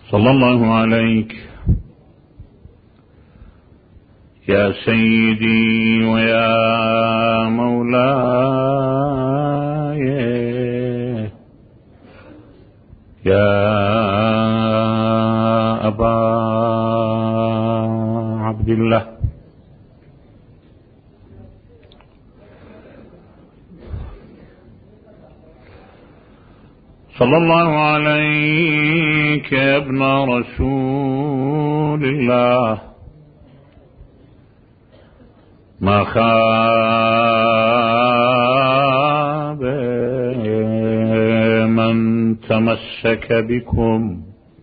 صلى الله عليك يا سيدي ويا مولاي يا أبا عبد الله. صلى الله عليك يا ابن رسول الله، ما خاب من تمسك بكم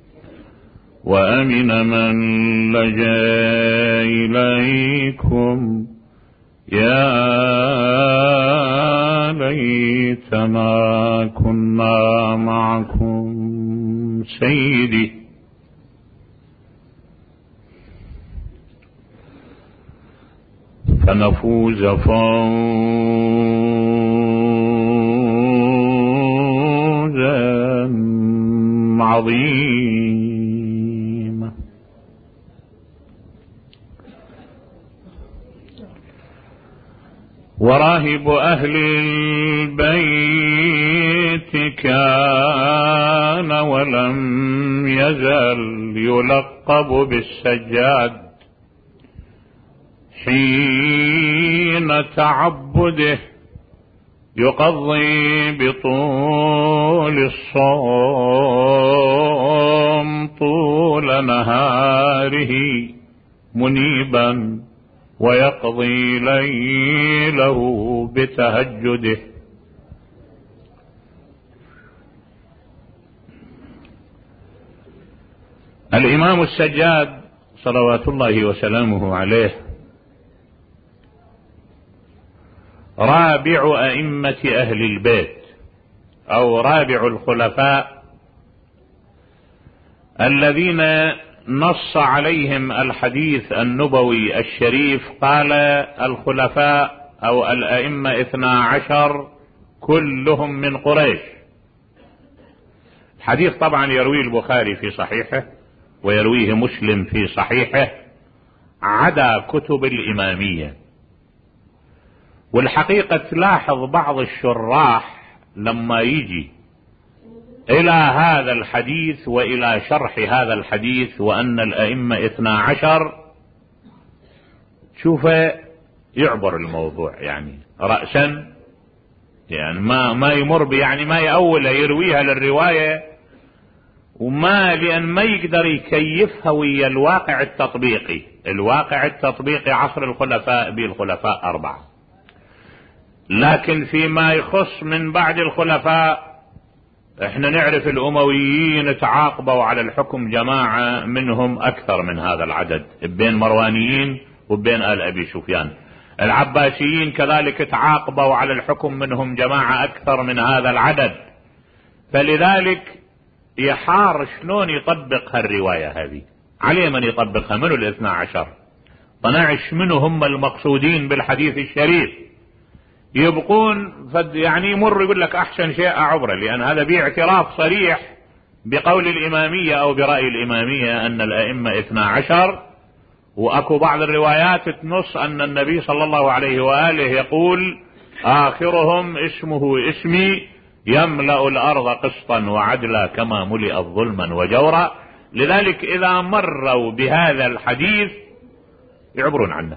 وأمن من لجأ إليكم. يا ليتنا كنا معكم سيدي. فنفوز فوزا عظيما. وراهب أهل البيت كان ولم يزل يلقب بالسجاد حين تعبده، يقضي بطول الصوم طول نهاره منيبا، ويقضي ليله بتهجده. الإمام السجاد صلوات الله وسلامه عليه رابع أئمة أهل البيت أو رابع الخلفاء الذين نص عليهم الحديث النبوي الشريف. قال الخلفاء أو الأئمة 12 كلهم من قريش. الحديث طبعا يرويه البخاري في صحيحه ويرويه مسلم في صحيحه عدا كتب الإمامية. والحقيقة تلاحظ بعض الشراح لما يجي إلى هذا الحديث وإلى شرح هذا الحديث وأن الأئمة 12 شوفه يعبر الموضوع يعني رأسا، يعني ما يمر يعني ما يأول يرويها للرواية، وما لأن ما يقدر يكيفها ويا الواقع التطبيقي. الواقع التطبيقي عصر الخلفاء بالخلفاء 4، لكن فيما يخص من بعد الخلفاء احنا نعرف الأمويين تعاقبوا على الحكم جماعة منهم أكثر من هذا العدد بين مروانيين وبين آل أبي سفيان. العباسيين كذلك تعاقبوا على الحكم منهم جماعة أكثر من هذا العدد. فلذلك يحار شلون يطبق هالرواية هذه، عليه من يطبقها منه 12 12 منه هم المقصودين بالحديث الشريف. يبقون يعني يمر يقول لك أحسن شيء عبره، لأن هذا باعتراف صريح بقول الإمامية أو برأي الإمامية أن الأئمة 12. وأكو بعض الروايات تنص أن النبي صلى الله عليه وآله يقول آخرهم اسمه اسمي يملأ الأرض قسطا وعدلا كما ملئت ظلما وجورا. لذلك إذا مروا بهذا الحديث يعبرون عنه.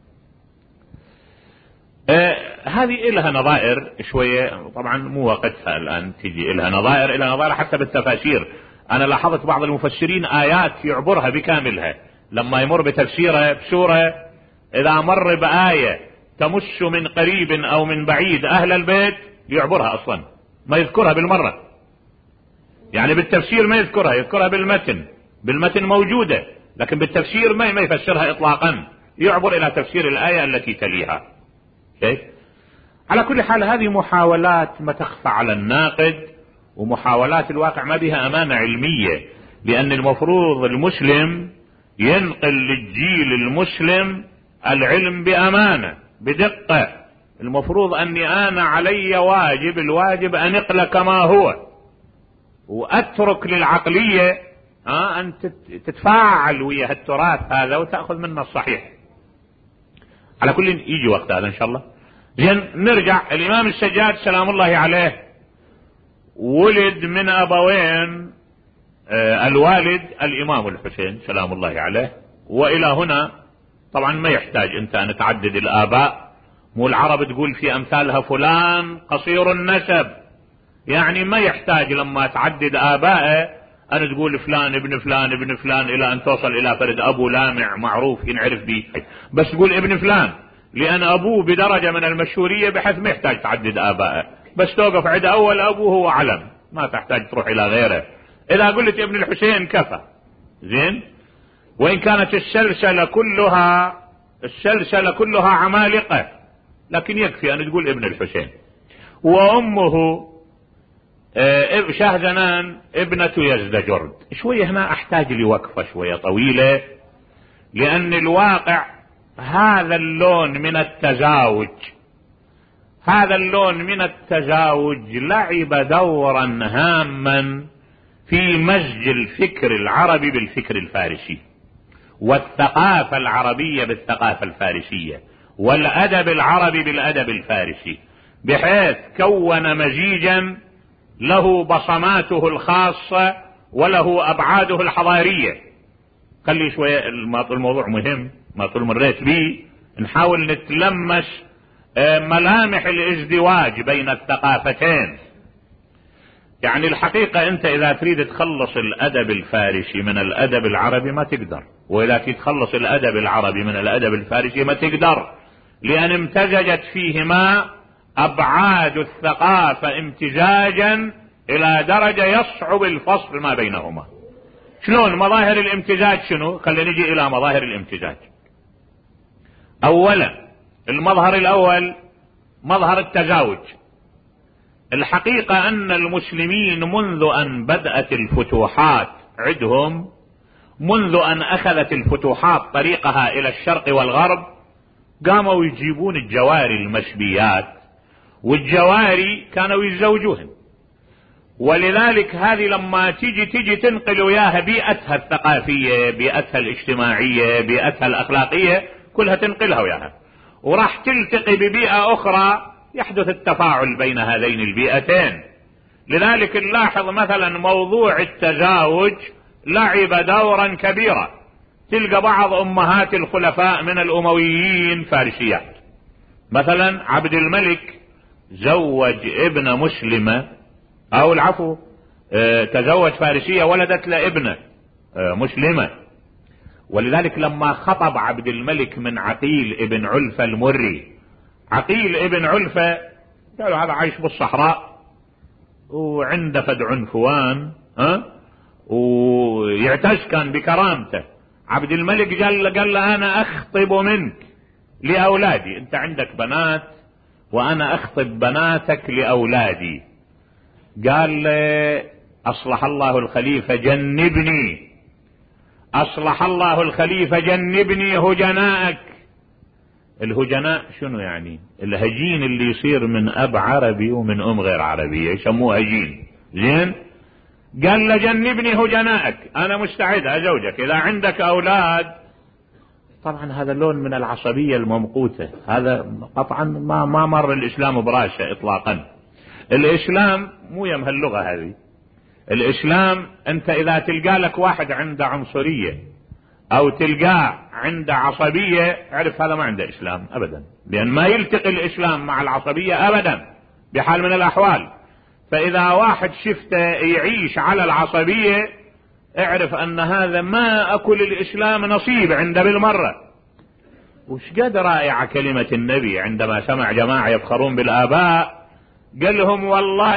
هذه إلها نظائر شوية، طبعا مو وقتها الآن تجي إلها نظائر، إلها نظائر حتى بالتفاسير. أنا لاحظت بعض المفسرين آيات يعبرها بكاملها، لما يمر بتفسيرها بسورة إذا مر بآية تمس من قريب أو من بعيد أهل البيت يعبرها أصلا، ما يذكرها بالمرة. يعني بالتفسير ما يذكرها، يذكرها بالمتن موجودة، لكن بالتفسير ما يفسرها إطلاقا، يعبر إلى تفسير الآية التي تليها. كيف؟ على كل حال هذه محاولات ما تخفى على الناقد، ومحاولات الواقع ما بها أمانة علمية، لأن المفروض المسلم ينقل للجيل المسلم العلم بأمانة بدقة. المفروض أني أنا علي الواجب أن أنقل كما هو، وأترك للعقلية أن تتفاعل ويا التراث هذا وتأخذ منه الصحيح. على كل يجي وقت هذا إن شاء الله. زين، نرجع. الإمام السجاد سلام الله عليه ولد من أبوين، الوالد الإمام الحسين سلام الله عليه. وإلى هنا طبعا ما يحتاج أنت أن تعدد الآباء، مو العرب تقول في أمثالها فلان قصير النسب، يعني ما يحتاج لما تعدد آبائه أن تقول فلان ابن فلان ابن فلان إلى أن توصل إلى فرد أبو لامع معروف ينعرف به، بس تقول ابن فلان لأن أبوه بدرجة من المشهورية بحيث ما يحتاج تعدد آبائه، بس توقف عند أول أبوه هو علم، ما تحتاج تروح إلى غيره. إذا قلت ابن الحسين كفى. زين، وإن كانت السلسلة كلها عمالقة، لكن يكفي أن تقول ابن الحسين. وأمه شهزنان ابنة يزدجرد. شوية هنا أحتاج لي وقفة شوية طويلة، لأن الواقع هذا اللون من التزاوج لعب دورا هاما في مزج الفكر العربي بالفكر الفارسي، والثقافة العربية بالثقافة الفارسية، والأدب العربي بالأدب الفارسي، بحيث كون مزيجا له بصماته الخاصة وله أبعاده الحضارية. خلي شوية الموضوع مهم، ما طول مريت به، نحاول نتلمس ملامح الازدواج بين الثقافتين. يعني الحقيقة أنت إذا تريد تخلص الأدب الفارسي من الأدب العربي ما تقدر، وإذا تريد تخلص الأدب العربي من الأدب الفارسي ما تقدر، لأن امتزجت فيهما أبعاد الثقافة امتزاجا إلى درجة يصعب الفصل ما بينهما. شلون مظاهر الامتزاج؟ شنو؟ خلينا نجي إلى مظاهر الامتزاج. أولا، المظهر الأول مظهر التزاوج. الحقيقة أن المسلمين منذ أن بدأت الفتوحات عندهم، منذ أن أخذت الفتوحات طريقها إلى الشرق والغرب، قاموا يجيبون الجواري المشبيات، والجواري كانوا يتزوجوهن. ولذلك هذه لما تيجي تنقل وياها بيئتها الثقافية، بيئتها الاجتماعية، بيئتها الأخلاقية، كلها تنقلها وياها، وراح تلتقي ببيئة أخرى يحدث التفاعل بين هذين البيئتين. لذلك نلاحظ مثلا موضوع التزاوج لعب دورا كبيرا. تلقى بعض أمهات الخلفاء من الأمويين فارسيات، مثلا عبد الملك زوج ابن مسلمة، أو العفو تزوج فارسية ولدت له ابنة مسلمة. ولذلك لما خطب عبد الملك من عقيل ابن علفة المري، عقيل ابن علفة قالوا هذا عايش بالصحراء وعنده فد عنفوان، ويعتز كان بكرامته. عبد الملك قال له أنا أخطب منك لأولادي، أنت عندك بنات وأنا أخطب بناتك لأولادي. قال له أصلح الله الخليفة جنبني، أصلح الله الخليفة جنبني هجنائك. الهجناء شنو يعني؟ الهجين اللي يصير من أب عربي ومن أم غير عربية يسموه هجين. زين، قال له جنبني هجنائك، أنا مستعد أزوجك إذا عندك أولاد. طبعا هذا لون من العصبية الممقوتة، هذا قطعا ما مر الإسلام براسه إطلاقا. الإسلام مو يم هاللغة هذه. الإسلام أنت إذا تلقى لك واحد عنده عنصرية أو تلقاه عنده عصبية، اعرف هذا ما عنده إسلام أبدا، لأن ما يلتقي الإسلام مع العصبية أبدا بحال من الأحوال. فإذا واحد شفته يعيش على العصبية، اعرف أن هذا ما أكل الإسلام نصيب عنده بالمرة. وش قد رائعة كلمة النبي عندما سمع جماعة يفخرون بالآباء، قال لهم والله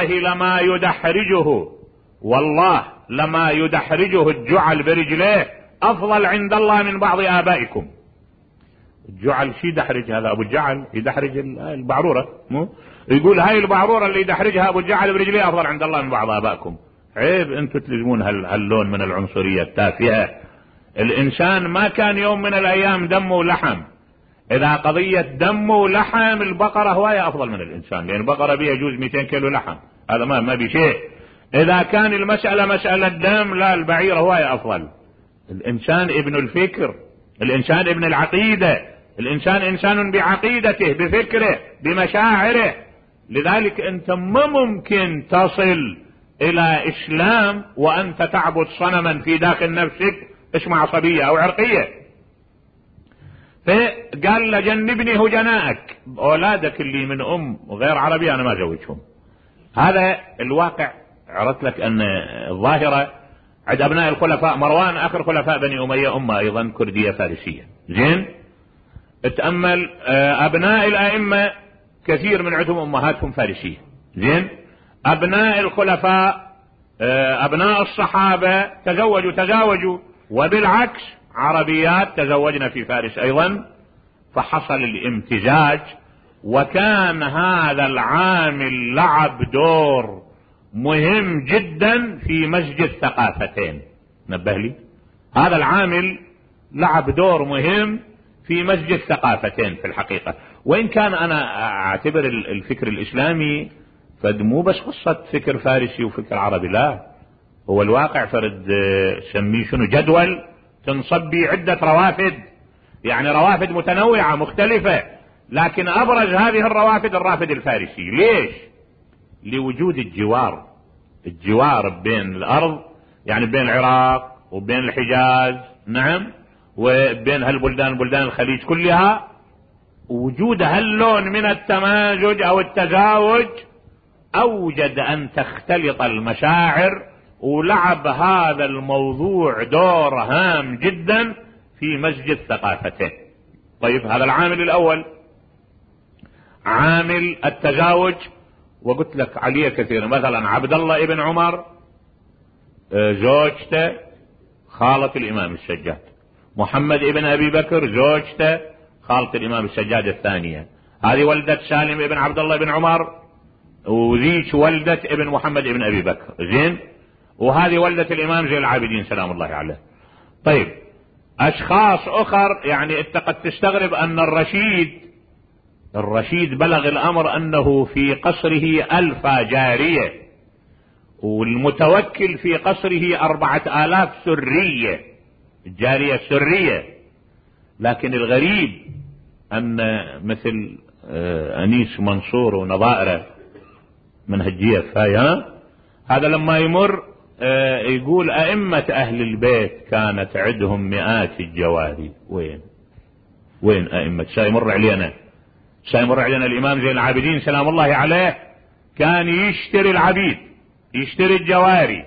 لما يدحرجه الجعل برجليه أفضل عند الله من بعض آبائكم. الجعل شي يدحرج؟ هذا أبو الجعل يدحرج البعرورة، يقول هاي البعرورة اللي يدحرجها أبو الجعل برجليه أفضل عند الله من بعض آبائكم. عيب أنتم تلزمون هاللون من العنصرية التافهة. الإنسان ما كان يوم من الأيام دم ولحم. إذا قضية دم ولحم، البقرة هواية أفضل من الإنسان، لأن البقرة بيها يجوز 200 كيلو لحم، هذا ما بشيء. إذا كان المسألة مسألة دم، لا، البعير هو أفضل. الإنسان ابن الفكر، الإنسان ابن العقيدة، الإنسان إنسان بعقيدته، بفكره، بمشاعره. لذلك أنت ما ممكن تصل إلى إسلام وأنت تعبد صنما في داخل نفسك اسمه عصبية أو عرقية. فقال له جنبني هجنائك، أولادك اللي من أم غير عربية أنا ما زوجهم. هذا الواقع. عرفت لك أن الظاهرة عند أبناء الخلفاء، مروان آخر خلفاء بني أمية أمة أيضا كردية فارسية. زين، اتأمل أبناء الأئمة كثير من عندهم أمهاتهم فارسية. زين، أبناء الخلفاء أبناء الصحابة تزاوجوا، وبالعكس عربيات تزوجنا في فارس أيضا. فحصل الامتزاج، وكان هذا العامل لعب دور مهم جدا في مزج الثقافتين. نبه لي، هذا العامل لعب دور مهم في مزج الثقافتين في الحقيقة. وإن كان أنا أعتبر الفكر الإسلامي فد مو بس قصة فكر فارسي وفكر عربي، لا، هو الواقع فرد سميه شنو جدول تنصب به عدة روافد، يعني روافد متنوعة مختلفة، لكن أبرز هذه الروافد الرافد الفارسي. ليش؟ لوجود الجوار بين الأرض، يعني بين العراق وبين الحجاز، نعم، وبين هالبلدان بلدان الخليج كلها، وجود هاللون من التمازج أو التزاوج أوجد أن تختلط المشاعر، ولعب هذا الموضوع دور هام جدا في مزج الثقافتين. طيب، هذا العامل الأول، عامل التزاوج. وقلت لك عليه كثيرا، مثلا عبد الله ابن عمر زوجته خالة الإمام السجاد، محمد ابن أبي بكر زوجته خالة الإمام السجاد الثانية، هذه ولدت سالم ابن عبد الله بن عمر، وذيك ولدت ابن محمد ابن أبي بكر. زين، وهذه ولدت الإمام زين العابدين سلام الله عليه. طيب، أشخاص أخر، يعني أنت قد تستغرب أن الرشيد بلغ الأمر أنه في قصره 1000 جارية، والمتوكل في قصره 4000 سرية، الجارية السرية. لكن الغريب أن مثل أنيس منصور ونظائره منهجية فايا، هذا لما يمر يقول أئمة أهل البيت كانت عندهم مئات الجواري. وين أئمة؟ سيمر علينا الإمام زين العابدين سلام الله عليه كان يشتري العبيد، يشتري الجواري،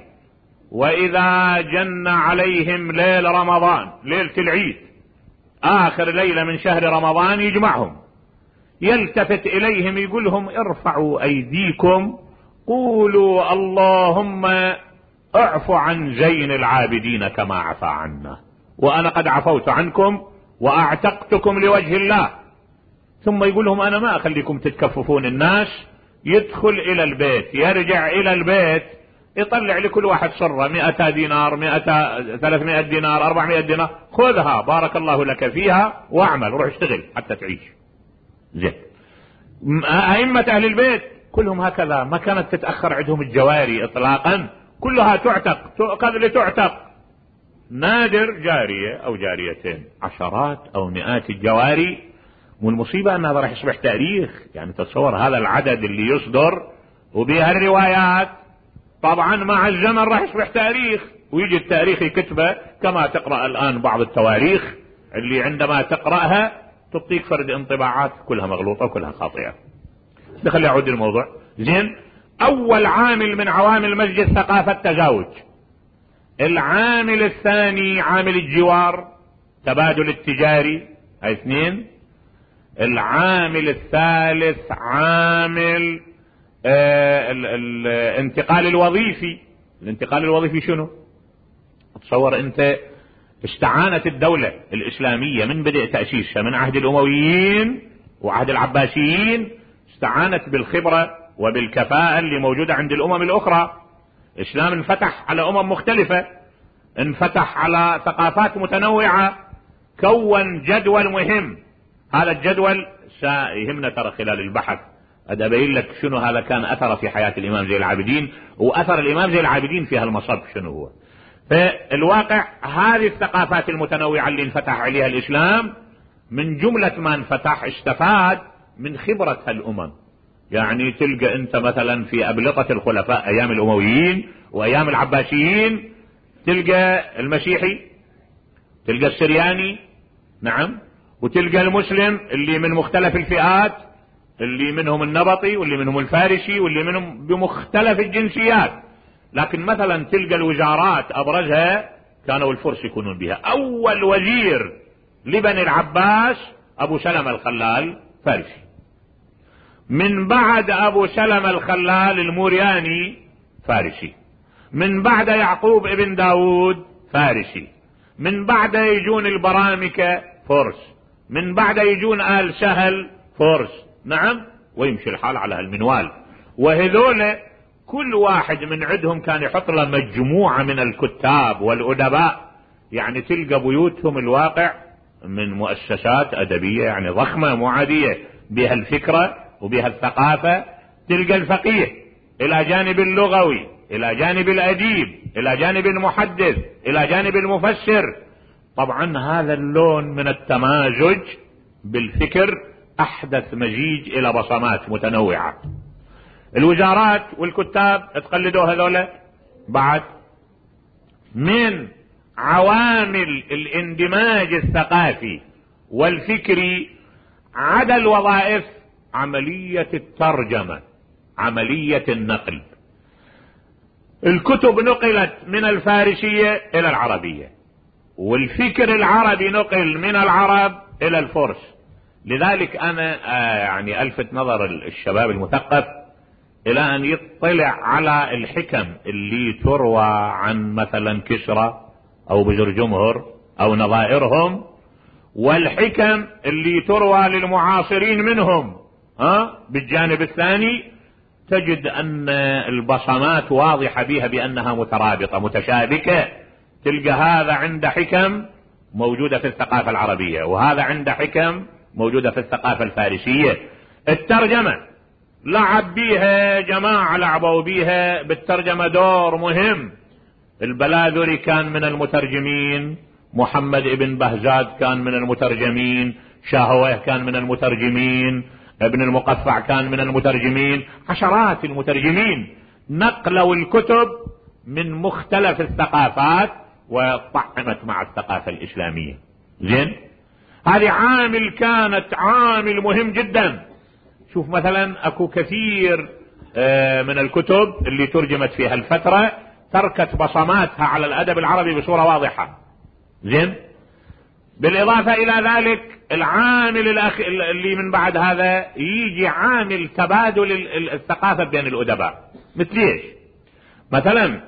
وإذا جن عليهم ليل رمضان، ليلة العيد، آخر ليلة من شهر رمضان، يجمعهم، يلتفت إليهم يقول لهم ارفعوا أيديكم، قولوا اللهم اعفوا عن زين العابدين كما عفى عنا، وأنا قد عفوت عنكم وأعتقتكم لوجه الله. ثم يقول لهم أنا ما أخليكم تتكففون الناس. يدخل إلى البيت، يرجع إلى البيت، يطلع لكل واحد صرة 100 دينار، 300 دينار، 400 دينار، خذها بارك الله لك فيها واعمل، روح اشتغل حتى تعيش. زين، أئمة أهل البيت كلهم هكذا، ما كانت تتأخر عندهم الجواري إطلاقا، كلها تعتق، تؤخذ لتعتق. نادر جارية أو جاريتين، عشرات أو مئات الجواري. والمصيبة أن هذا راح يصبح تاريخ. يعني تصور هذا العدد اللي يصدر وبها الروايات، طبعا مع الزمن راح يصبح تاريخ، ويجي التاريخ يكتبه كما تقرأ الآن بعض التواريخ اللي عندما تقرأها تعطيك فرد انطباعات كلها مغلوطة وكلها خاطئة. خلي أعود الموضوع. زين، أول عامل من عوامل مزج الثقافة التزاوج. العامل الثاني عامل الجوار، تبادل التجاري، هاي 2. العامل الثالث عامل الانتقال الوظيفي. الانتقال الوظيفي شنو؟ تصور انت استعانت الدولة الإسلامية من بدء تأسيسها من عهد الأمويين وعهد العباسيين، استعانت بالخبرة وبالكفاءة اللي موجودة عند الأمم الأخرى. الإسلام انفتح على أمم مختلفة، انفتح على ثقافات متنوعة، كون جدول مهم. هذا الجدول سيهمنا ترى خلال البحث أبين لك شنو هذا كان أثر في حياة الإمام زين العابدين، وأثر الإمام زين العابدين في هالمصب شنو هو. فالواقع هذه الثقافات المتنوعة اللي انفتح عليها الإسلام، من جملة ما انفتح استفاد من خبرة هالأمم. يعني تلقى أنت مثلا في أبلطة الخلفاء أيام الأمويين وأيام العباسيين، تلقى المسيحي، تلقى السرياني، نعم، وتلقى المسلم اللي من مختلف الفئات، اللي منهم النبطي واللي منهم الفارسي واللي منهم بمختلف الجنسيات. لكن مثلا تلقى الوزارات أبرزها كانوا الفرس يكونون بها. أول وزير لبني العباس أبو سلمة الخلال فارسي، من بعد أبو سلمة الخلال المورياني فارسي، من بعد يعقوب ابن داود فارسي، من بعد يجون البرامكة فرس، من بعد يجون آل سهل فرس، نعم، ويمشي الحال على هالمنوال. وهذول كل واحد من عندهم كان يحط له مجموعة من الكتاب والأدباء. يعني تلقى بيوتهم الواقع من مؤسسات أدبية يعني ضخمة مو عادية، بها الفكرة وبها الثقافة. تلقى الفقيه إلى جانب اللغوي، إلى جانب الأديب، إلى جانب المحدث، إلى جانب المفسر. طبعا هذا اللون من التمازج بالفكر أحدث مزيج إلى بصمات متنوعة. الوزارات والكتاب تقلدوا هذولا. بعد من عوامل الاندماج الثقافي والفكري عدا الوظائف عملية الترجمة، عملية النقل. الكتب نقلت من الفارسية إلى العربية، والفكر العربي نقل من العرب إلى الفرس. لذلك أنا يعني ألفت نظر الشباب المثقف إلى أن يطلع على الحكم اللي تروى عن مثلا كسرى أو بزرجمهر أو نظائرهم، والحكم اللي تروى للمعاصرين منهم بالجانب الثاني، تجد أن البصمات واضحة بها بأنها مترابطة متشابكة. تلقى هذا عند حكم موجودة في الثقافة العربية، وهذا عند حكم موجودة في الثقافة الفارسية. الترجمة لعب بيها جماعة، لعبوا بيها بالترجمة دور مهم. البلاذري كان من المترجمين، محمد ابن بهزاد كان من المترجمين، شاهويه كان من المترجمين، ابن المقفع كان من المترجمين، عشرات المترجمين نقلوا الكتب من مختلف الثقافات وطعمت مع الثقافة الإسلامية. زين، هذه عامل كانت عامل مهم جدا. شوف مثلا اكو كثير من الكتب اللي ترجمت في هالفترة تركت بصماتها على الادب العربي بصورة واضحة. زين، بالاضافة الى ذلك العامل اللي من بعد هذا يجي عامل تبادل الثقافة بين الادباء. مثل ايش؟ مثلا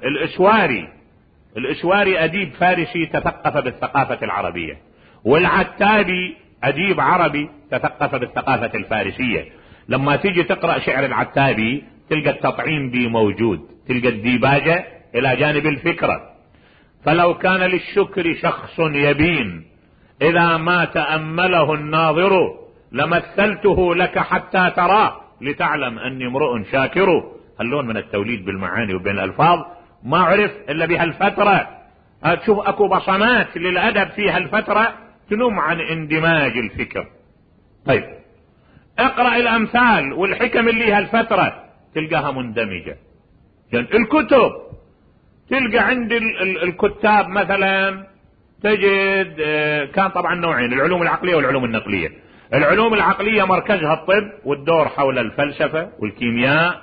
الاسواري اديب فارسي تثقف بالثقافة العربية، والعتابي اديب عربي تثقف بالثقافة الفارسية. لما تيجي تقرأ شعر العتابي تلقى التطعيم بي موجود، تلقى الديباجة الى جانب الفكرة. فلو كان للشكر شخص يبين اذا ما تأمله الناظر، لمثلته لك حتى تراه لتعلم اني امرؤ شاكر. هاللون من التوليد بالمعاني وبين الالفاظ ما عرف الا بهالفترة. تشوف اكو بصمات للادب في هالفترة تنم عن اندماج الفكر. طيب اقرأ الامثال والحكم اللي هالفترة تلقاها مندمجة. يعني الكتب تلقى عند الكتاب مثلا تجد كان طبعا نوعين، العلوم العقلية والعلوم النقلية. العلوم العقلية مركزها الطب والدور حول الفلسفة والكيمياء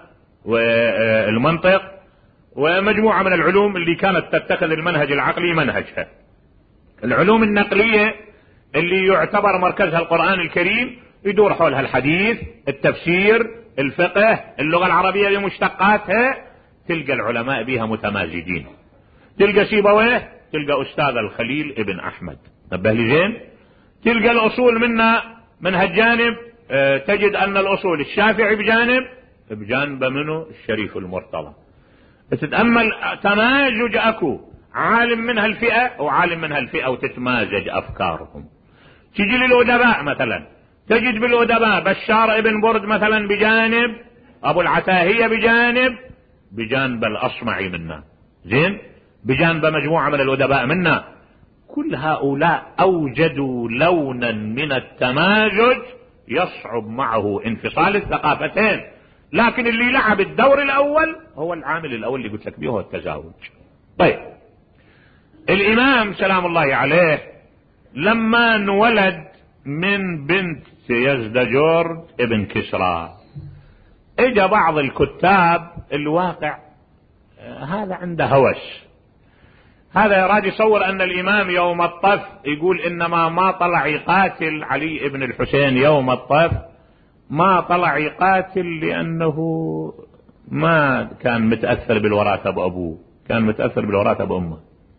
والمنطق ومجموعة من العلوم اللي كانت تتخذ المنهج العقلي منهجها. العلوم النقلية اللي يعتبر مركزها القرآن الكريم يدور حولها الحديث، التفسير، الفقه، اللغة العربية بمشتقاتها. تلقى العلماء بها متمازجين. تلقى سيبويه، تلقى أستاذ الخليل ابن أحمد، نبه لي زين. تلقى الأصول من هالجانب تجد أن الأصول الشافعي بجانب منه الشريف المرتضى. تتأمل تمازج أكو عالم من هالفئة وعالم من هالفئة وتتمازج أفكارهم. تجي للأدباء مثلا تجد بالأدباء بشار ابن برد مثلا بجانب، أبو العتاهية بجانب الأصمعي منا، زين، بجانب مجموعة من الأدباء منا. كل هؤلاء أوجدوا لونا من التمازج يصعب معه انفصال الثقافتين، لكن اللي لعب الدور الأول هو العامل الأول اللي قلت لك به، هو التزاوج. طيب، الإمام سلام الله عليه لما انولد من بنت يزدجرد ابن كسرى، اجى بعض الكتاب الواقع هذا عنده هوس، هذا يراد يصور ان الامام يوم الطف يقول انما ما طلع يقاتل علي ابن الحسين يوم الطف، ما طلع يقاتل لانه ما كان متأثر بالوراثة بأبوه، كان متأثر بالوراثة بأمه.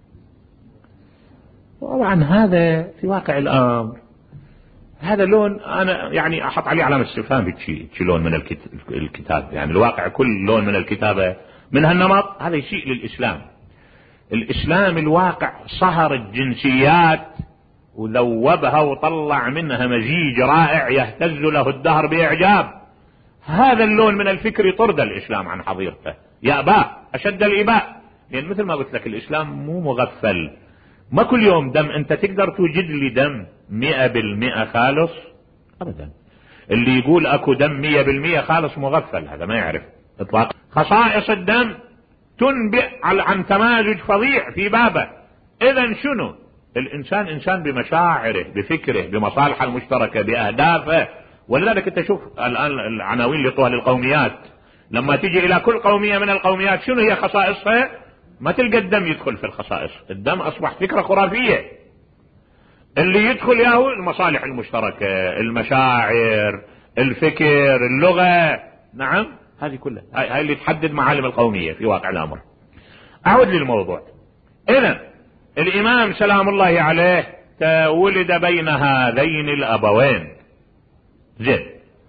طبعا هذا في واقع الامر هذا لون انا يعني احط عليه علامة استفهام، بتشي لون من الكتاب، يعني الواقع كل لون من الكتابة من هالنمط، هذا شيء للاسلام. الاسلام الواقع صهر الجنسيات وذوبها وطلع منها مزيج رائع يهتز له الدهر باعجاب. هذا اللون من الفكر يطرد الاسلام عن حظيرته، يأباه اشد الاباء، لان مثل ما قلت لك الاسلام مو مغفل، ما كل يوم دم انت تقدر توجد لي دم 100% خالص ابدا. اللي يقول اكو دم 100% خالص مغفل، هذا ما يعرف اطلاقا. خصائص الدم تنبئ عن تمازج فظيع في بابه. اذا شنو؟ الانسان انسان بمشاعره، بفكره، بمصالحه المشتركه، باهدافه. ولذلك انت شوف الان العناوين اللي يطوها للقوميات، لما تيجي الى كل قوميه من القوميات شنو هي خصائصها؟ ما تلقى الدم يدخل في الخصائص، الدم اصبح فكره خرافيه. اللي يدخل ياهو المصالح المشتركه، المشاعر، الفكر، اللغه. نعم، هذه كلها هاي اللي تحدد معالم القوميه في واقع الامر. اعود للموضوع. اذا الامام سلام الله عليه ولد بين هذين الابوين، زين.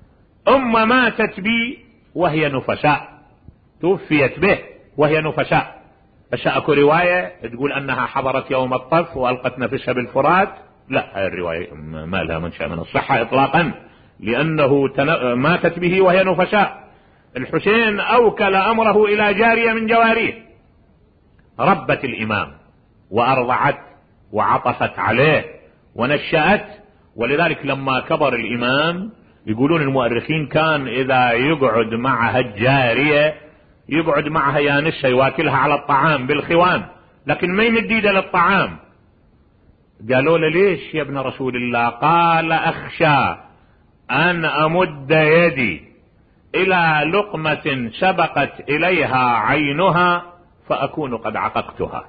ماتت به وهي نفساء، توفيت به وهي نفساء. بس اكو رواية تقول انها حضرت يوم الطف والقت نفسها بالفرات، لا، هاي الرواية ما لها منشأ من الصحة اطلاقا، لانه ماتت به وهي نفساء. الحسين اوكل امره الى جارية من جواريه، ربت الامام وارضعت وعطفت عليه ونشأت. ولذلك لما كبر الامام يقولون المؤرخين كان اذا يقعد معها الجارية يقعد معها يانسها يواكلها على الطعام بالخوان، لكن ما يمد ايده للطعام. قالوا له ليش يا ابن رسول الله؟ قال اخشى ان امد يدي الى لقمة سبقت اليها عينها فاكون قد عققتها.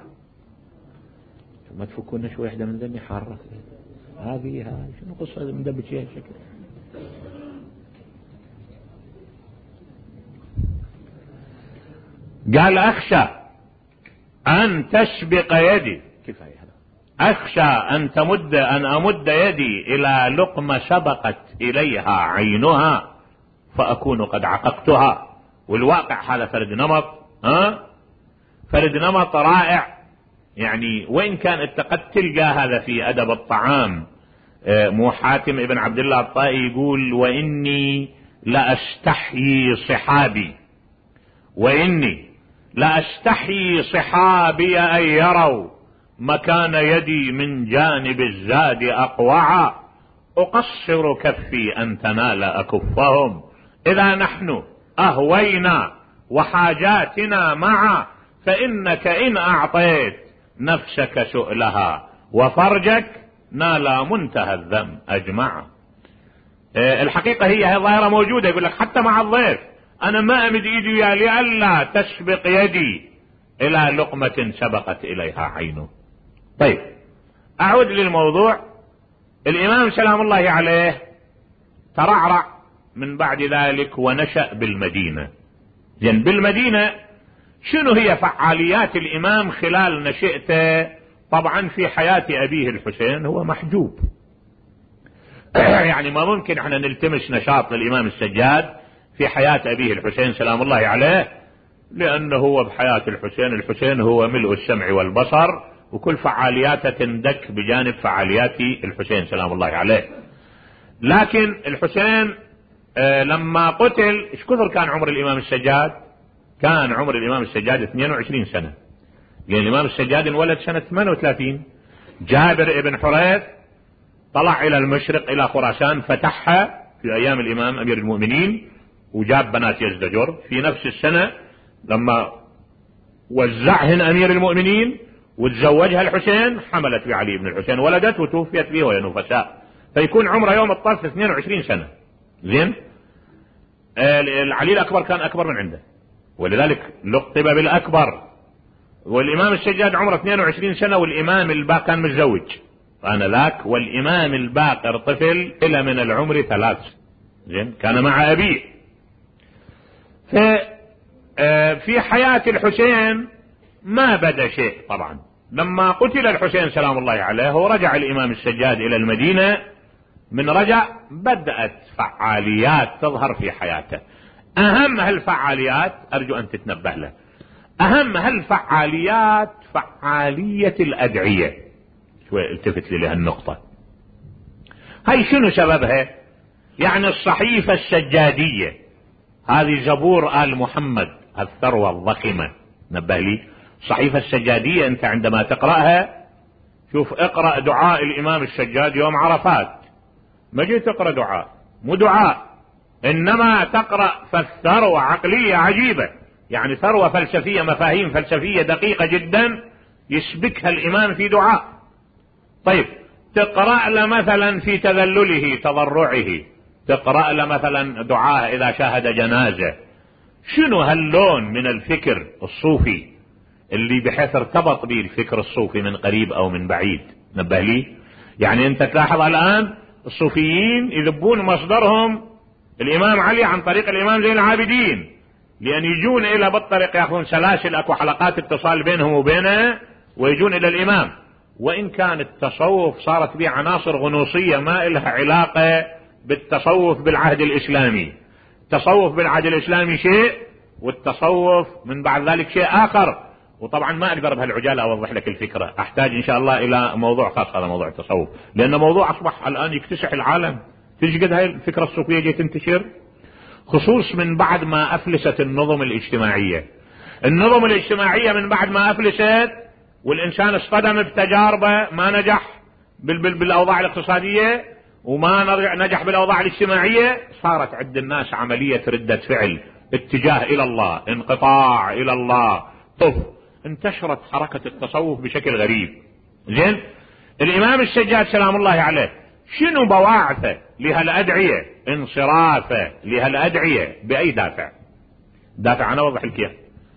ما تفكونا شوي واحدة من ذني حارة هذه شنو قصة مدبت فيها شكل. قال اخشى ان تسبق يدي، كفاية هذا، اخشى ان امد يدي الى لقمة سبقت اليها عينها فاكون قد عققتها. والواقع هذا فرد نمط، فرد نمط رائع. يعني وإن كان انت قد تلقى هذا في أدب الطعام، مو حاتم ابن عبد الله الطائي يقول وإني لأستحيي صحابي، وإني لأستحيي صحابي أن يروا مكان يدي من جانب الزاد أقوعا، أقصر كفي أن تنال أكفهم، إذا نحن أهوينا وحاجاتنا معا، فإنك إن أعطيت نفسك سؤلها وفرجك نال منتهى الذم أجمع. الحقيقة هي ظاهرة موجودة، يقول لك حتى مع الضيف أنا ما أمد إيدي وياه لئلا تسبق يدي إلى لقمة سبقت إليها عينه. طيب، أعود للموضوع. الإمام سلام الله عليه ترعرع من بعد ذلك ونشأ بالمدينة. زين، بالمدينة شنو هي فعاليات الإمام خلال نشأته؟ طبعا في حياة أبيه الحسين هو محجوب يعني ما ممكن احنا نلتمس نشاط للإمام السجاد في حياة أبيه الحسين سلام الله عليه، لأنه هو بحياة الحسين هو ملء السمع والبصر، وكل فعالياته تندك بجانب فعاليات الحسين سلام الله عليه. لكن الحسين لما قتل ايش كثر كان عمر الامام السجاد؟ كان عمر الامام السجاد 22 سنة، لان الامام السجاد انولد سنة 38. جابر ابن حريث طلع الى المشرق الى خراسان فتحها في ايام الامام امير المؤمنين، وجاب بنات يزدجر في نفس السنة لما وزعهن امير المؤمنين وتزوجها الحسين، حملت بعلي بن الحسين، ولدت وتوفيت به وهي نفساء، فيكون عمره يوم الطرف 22 سنة. زين. علي الاكبر كان اكبر من عنده، ولذلك لقب بالاكبر. والامام السجاد عمره 22 سنة، والامام الباقر كان متزوج آنذاك، والامام الباقر طفل الى من العمر 3. زين. كان مع ابيه. في حياة الحسين ما بدا شيء طبعا. لما قتل الحسين سلام الله عليه ورجع الامام السجاد الى المدينة، من رجع بدأت فعاليات تظهر في حياته. اهم هالفعاليات ارجو ان تتنبه له، اهم هالفعاليات فعالية الادعية. شوي التفت لي لهالنقطة هاي، شنو سببها؟ يعني الصحيفة السجادية هذه زبور آل محمد، الثروة الضخمة، نبه لي. الصحيفة السجادية انت عندما تقرأها، شوف اقرأ دعاء الامام السجاد يوم عرفات، ما جيت تقرأ دعاء، مو دعاء، انما تقرأ فالثروة عقلية عجيبة، يعني ثروة فلسفية، مفاهيم فلسفية دقيقة جدا يسبكها الامام في دعاء. طيب تقرأ له مثلا في تذلله تضرعه، تقرأ له مثلا دعاء اذا شاهد جنازة. شنو هاللون من الفكر الصوفي اللي بحيث ارتبط به الفكر الصوفي من قريب او من بعيد، نبه لي. يعني انت تلاحظ الان الصوفيين يذبون مصدرهم الامام علي عن طريق الامام زين العابدين، لان يجون الى بالطريق ياخذون سلاسل، اكو حلقات اتصال بينهم وبينه، ويجون الى الامام. وان كان التصوف صارت به عناصر غنوصية ما لها علاقة بالتصوف بالعهد الاسلامي. التصوف بالعهد الاسلامي شيء، والتصوف من بعد ذلك شيء اخر. وطبعا ما اقدر بهالعجالة اوضح لك الفكرة، احتاج ان شاء الله الى موضوع خاص، هذا موضوع التصوف، لان موضوع اصبح الان يكتسح العالم. تجد هاي الفكرة الصوفية جاي تنتشر، خصوص من بعد ما افلست النظم الاجتماعية. النظم الاجتماعية من بعد ما افلست والانسان اصطدم بتجاربه، ما نجح بالاوضاع الاقتصادية وما نجح بالاوضاع الاجتماعية، صارت عند الناس عملية ردة فعل، اتجاه الى الله، انقطاع الى الله، انتشرت حركة التصوف بشكل غريب. زين. الامام السجاد سلام الله عليه شنو بواعثه لهالادعية، انصرافه لهالادعية باي دافع؟ دافع انا اوضح لك اياه.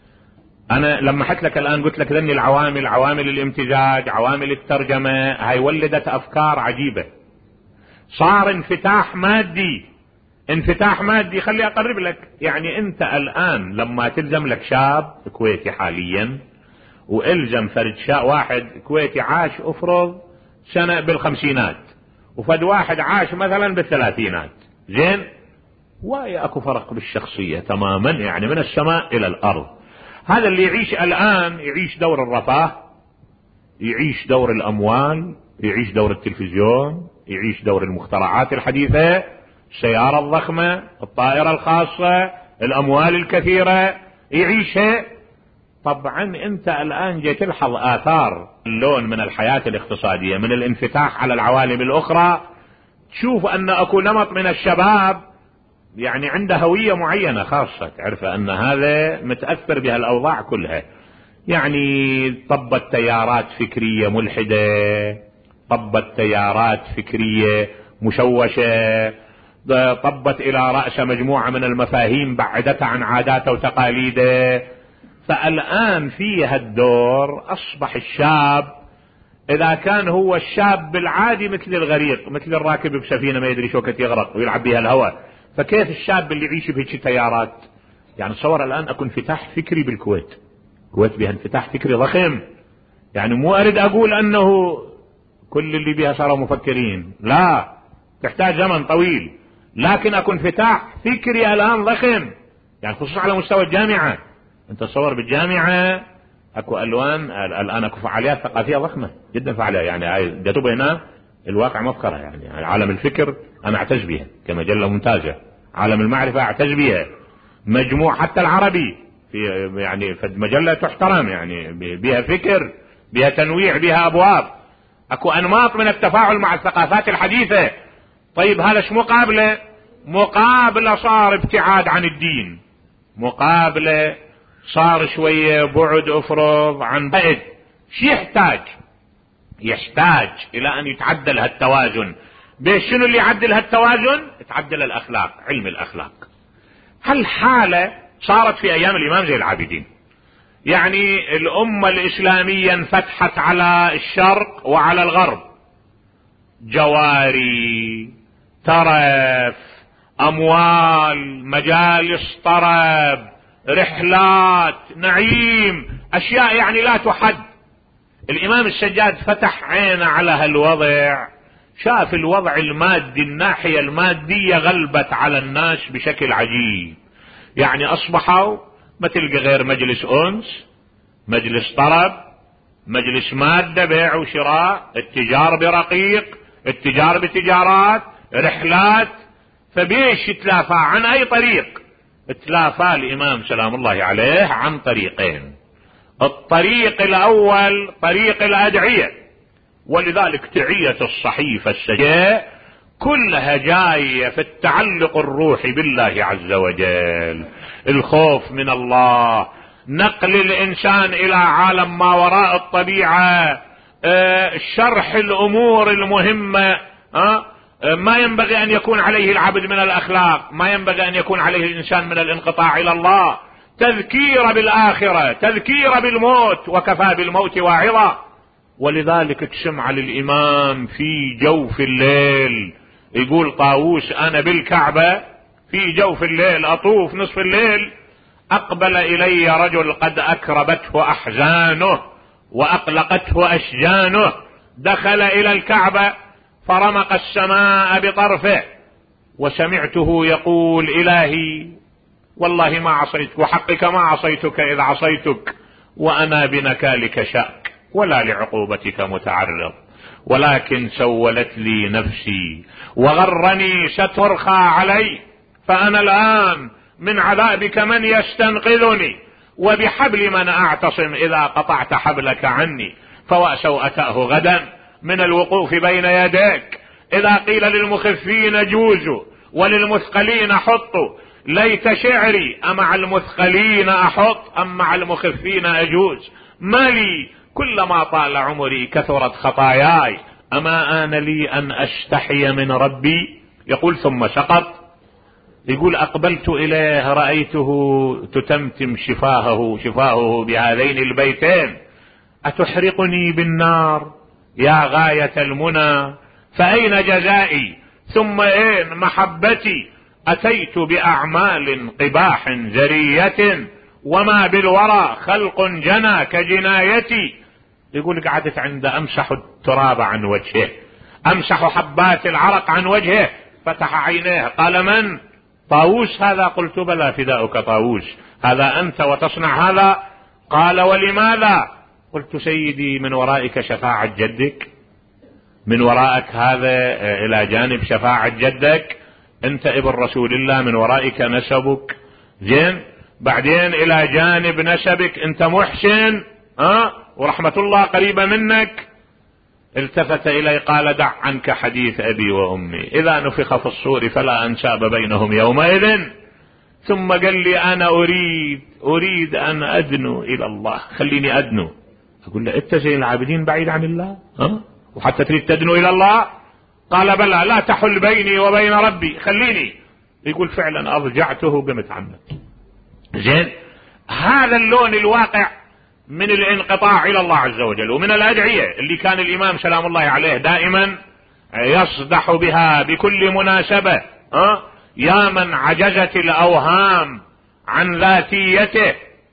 انا لما حكيت لك الان قلت لك ذني العوامل، عوامل الامتزاج، عوامل الترجمة، هاي ولدت افكار عجيبة. صار انفتاح مادي، انفتاح مادي. خلي اقرب لك، يعني انت الان لما تلزم لك شاب كويتي حاليا، والزم فرد واحد كويتي عاش افرض سنة بالخمسينات، وفد واحد عاش مثلا بالثلاثينات، زين، واي اكو فرق بالشخصية تماما، يعني من السماء الى الارض. هذا اللي يعيش الان يعيش دور الرفاه، يعيش دور الاموال، يعيش دور التلفزيون، يعيش دور المخترعات الحديثة، السيارة الضخمة، الطائرة الخاصة، الاموال الكثيرة يعيشها. طبعا انت الان جاي تلحظ اثار اللون من الحياة الاقتصادية، من الانفتاح على العوالم الاخرى. تشوف ان اكو نمط من الشباب يعني عنده هوية معينة خاصة، تعرف ان هذا متأثر بها الاوضاع كلها. يعني طبت تيارات فكرية ملحدة، طبت تيارات فكرية مشوشة، طبت الى رأس مجموعة من المفاهيم بعدتها عن عاداته وتقاليده. فالآن في هالدور أصبح الشاب، إذا كان هو الشاب بالعادي مثل الغريق، مثل الراكب بسفينة ما يدري شو وقت يغرق ويلعب بها الهواء، فكيف الشاب اللي يعيش بهيك تيارات؟ يعني تصور الآن أكو انفتاح فكري بالكويت، الكويت بها انفتاح فكري ضخم. يعني مو أريد أقول أنه كل اللي بها صاروا مفكرين، لا، تحتاج زمن طويل، لكن أكو انفتاح فكري الآن ضخم، يعني خصوصا على مستوى الجامعة. انت تصور بالجامعة اكو الوان الان، اكو فعاليات ثقافية ضخمة جدا، فعالية يعني هاي دتوب هنا الواقع مفخرة يعني عالم الفكر أنا أعتز بها كمجلة ممتازة، عالم المعرفة أعتز بها، مجموع حتى العربي في يعني في مجلة تحترم يعني بها فكر، بها تنويع، بها أبواب، أكو أنماط من التفاعل مع الثقافات الحديثة. طيب هذا شو مقابله؟ مقابله صار ابتعاد عن الدين، مقابله صار شوية بعد افرض عن بعد. شو يحتاج الى ان يتعدل هالتوازن. شنو اللي يعدل هالتوازن؟ تعدل الاخلاق، علم الاخلاق. هالحالة صارت في ايام الامام زين العابدين، يعني الامة الاسلامية انفتحت على الشرق وعلى الغرب، جواري، ترف، اموال، مجالس طرب، رحلات، نعيم، اشياء يعني لا تحد. الامام السجاد فتح عينه على هالوضع، شاف الوضع المادي، الناحية المادية غلبت على الناس بشكل عجيب، يعني اصبحوا ما تلقى غير مجلس انس، مجلس طرب، مجلس مادة، بيع وشراء، التجار برقيق، التجار بتجارات، رحلات. فبيش تلافى عن اي طريق؟ تلافى الامام سلام الله عليه عن طريقين. الطريق الاول طريق الادعية، ولذلك تعية الصحيفة السجاء كلها جاية في التعلق الروحي بالله عز وجل، الخوف من الله، نقل الانسان الى عالم ما وراء الطبيعة، شرح الامور المهمة، ما ينبغي ان يكون عليه العبد من الاخلاق، ما ينبغي ان يكون عليه الانسان من الانقطاع الى الله، تذكير بالاخرة، تذكير بالموت، وكفى بالموت واعظا. ولذلك تسمع للامام في جوف الليل يقول طاووس انا بالكعبة في جوف الليل اطوف نصف الليل، اقبل الي رجل قد اكربته احزانه واقلقته اشجانه، دخل الى الكعبة فرمق السماء بطرفه، وسمعته يقول الهي والله ما عصيتك، وحقك ما عصيتك اذ عصيتك، وانا بنكالك شاك ولا لعقوبتك متعرض، ولكن سولت لي نفسي وغرني سترخى علي، فانا الان من عذابك من يستنقذني، وبحبل من اعتصم اذا قطعت حبلك عني، فوأسوأته غدا من الوقوف بين يديك، اذا قيل للمخفين جوزوا وللمثقلين حطوا، ليت شعري امع المثقلين احط ام مع المخفين اجوز، ما لي كلما طال عمري كثرت خطاياي، اما آن لي ان اشتحي من ربي. يقول ثم سقط، يقول اقبلت اليه رأيته تتمتم شفاهه بهذين البيتين، اتحرقني بالنار يا غاية المنى، فاين جزائي ثم اين محبتي، اتيت باعمال قباح زرية، وما بالورى خلق جنى كجنايتي. يقول قعدت عند امسح التراب عن وجهه، امسح حبات العرق عن وجهه، فتح عينيه قال من؟ طاووس هذا؟ قلت بلى فداؤك طاووس، هذا انت وتصنع هذا؟ قال ولماذا؟ قلت سيدي من ورائك شفاعة جدك، من ورائك هذا الى جانب شفاعة جدك، انت ابن رسول الله، من ورائك نسبك، زين، بعدين الى جانب نسبك انت محسن، ورحمة الله قريبة منك. التفت الي قال دع عنك حديث ابي وامي، اذا نفخ في الصور فلا انساب بينهم يومئذ. ثم قال لي انا اريد ان ادنو الى الله، خليني ادنو. اقول له انت زين العابدين بعيد عن الله وحتى تريد تدنو الى الله؟ قال بلى، لا تحل بيني وبين ربي، خليني. يقول فعلا اضجعته قمت عنه. زين، هذا اللون الواقع من الانقطاع الى الله عز وجل، ومن الادعية اللي كان الامام سلام الله عليه دائما يصدح بها بكل مناسبة. يا من عجزت الاوهام عن ذاتيته،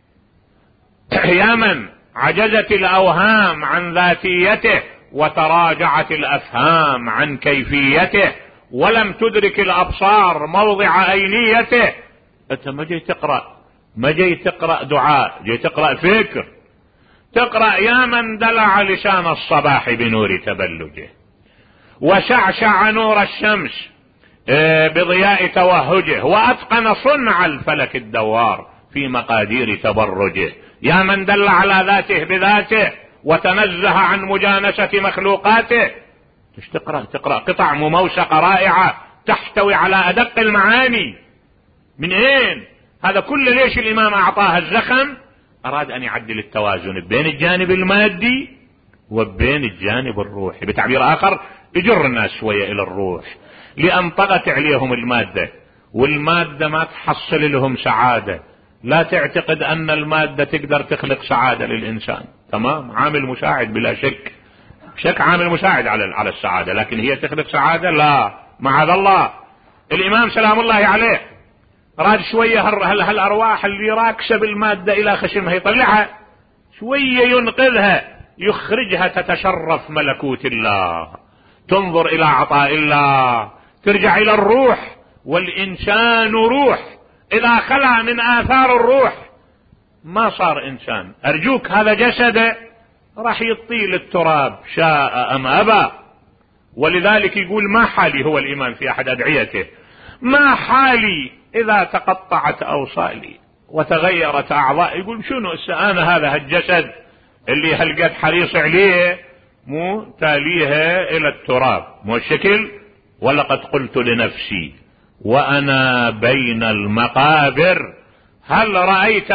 يا من عجزت الاوهام عن ذاتيته، وتراجعت الافهام عن كيفيته، ولم تدرك الابصار موضع اينيته. انت ما جاي تقرأ، ما جاي تقرأ دعاء، جاي تقرأ فكر، تقرأ يا من دلع لسان الصباح بنور تبلجه، وشعشع نور الشمس بضياء توهجه، وأتقن صنع الفلك الدوار في مقادير تبرجه. يا من دل على ذاته بذاته وتنزه عن مجانسة مخلوقاته. تقرأ قطع مموسقة رائعة تحتوي على أدق المعاني. من أين هذا كله؟ ليش الإمام أعطاها الزخم؟ أراد أن يعدل التوازن بين الجانب المادي وبين الجانب الروحي. بتعبير آخر يجر الناس شوية إلى الروح، لأن طغت عليهم المادة، والمادة ما تحصل لهم سعادة. لا تعتقد أن المادة تقدر تخلق سعادة للإنسان. تمام، عامل مساعد بلا شك عامل مساعد على السعادة، لكن هي تخلق سعادة؟ لا، معاذ الله. الإمام سلام الله عليه راد شوية هالأرواح اللي راكسة بالمادة إلى خشمها يطلعها شوية، ينقذها، يخرجها تتشرف ملكوت الله، تنظر إلى عطاء الله، ترجع إلى الروح. والإنسان روح، إذا خلع من آثار الروح ما صار إنسان. أرجوك، هذا جسده راح يطيل التراب شاء أم أبى. ولذلك يقول ما حالي، هو الإمام في أحد أدعيته، ما حالي إذا تقطعت أوصالي وتغيرت أعضاء. يقول شنو أنا هذا الجسد اللي هلقت حريص عليه مو تاليها إلى التراب، مو الشكل. ولقد قلت لنفسي وأنا بين المقابر هل رأيت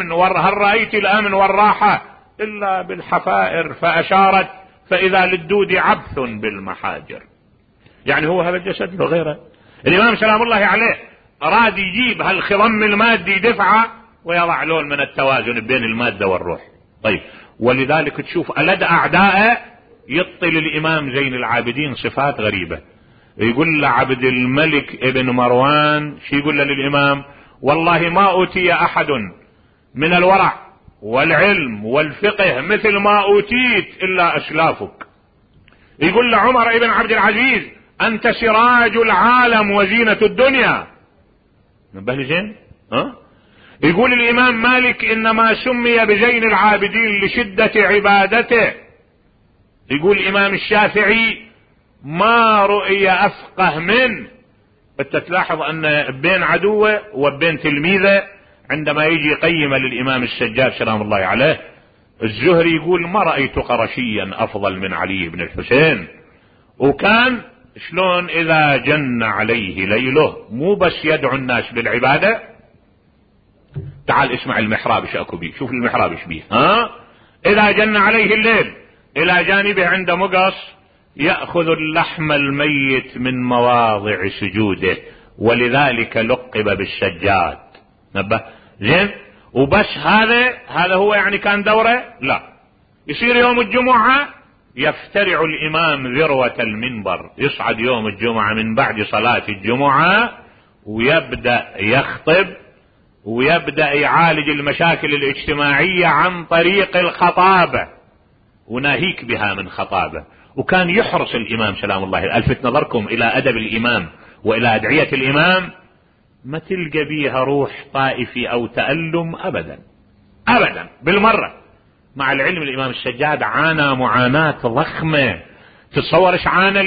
الأمن والراحة إلا بالحفائر؟ فأشارت فإذا للدود عبث بالمحاجر. يعني هو هذا الجسد وغيره. الإمام سلام الله عليه أراد يجيب هالخضم المادي دفعة ويضع لون من التوازن بين المادة والروح. طيب، ولذلك تشوف ألد أعدائه يطل الإمام زين العابدين صفات غريبة. يقول لعبد الملك ابن مروان شي يقول له للإمام؟ والله ما أوتي أحد من الورع والعلم والفقه مثل ما أوتيت إلا أسلافك. يقول لعمر ابن عبد العزيز أنت سراج العالم وزينة الدنيا. نبه زين. يقول الإمام مالك إنما سمي بزين العابدين لشدة عبادته. يقول الإمام الشافعي ما رؤي أفقه منه. انت تلاحظ أن بين عدوه وبين تلميذه عندما يجي يقيم للإمام السجاد سلام الله عليه، الزهري يقول ما رأيت قرشيا أفضل من علي بن الحسين. وكان شلون إذا جن عليه ليله مو بس يدعو الناس بالعبادة. تعال اسمع المحراب ايش اكو بيه، شوف المحراب ايش بيه. إذا جن عليه الليل إلى جانبه عند مقص يأخذ اللحم الميت من مواضع سجوده، ولذلك لقب بالسجاد. نبه زين. وبس هذا هو يعني كان دوره؟ لا، يصير يوم الجمعة يفترع الإمام ذروة المنبر، يصعد يوم الجمعة من بعد صلاة الجمعة ويبدأ يخطب ويبدأ يعالج المشاكل الاجتماعية عن طريق الخطابة، وناهيك بها من خطابة. وكان يحرص الإمام سلام الله، ألفت نظركم إلى أدب الإمام وإلى أدعية الإمام، ما تلقى بيها روح طائفي أو تألم أبدا أبدا بالمرة. مع العلم الإمام السجاد عانى معاناة ضخمة. تتصور ايش عانى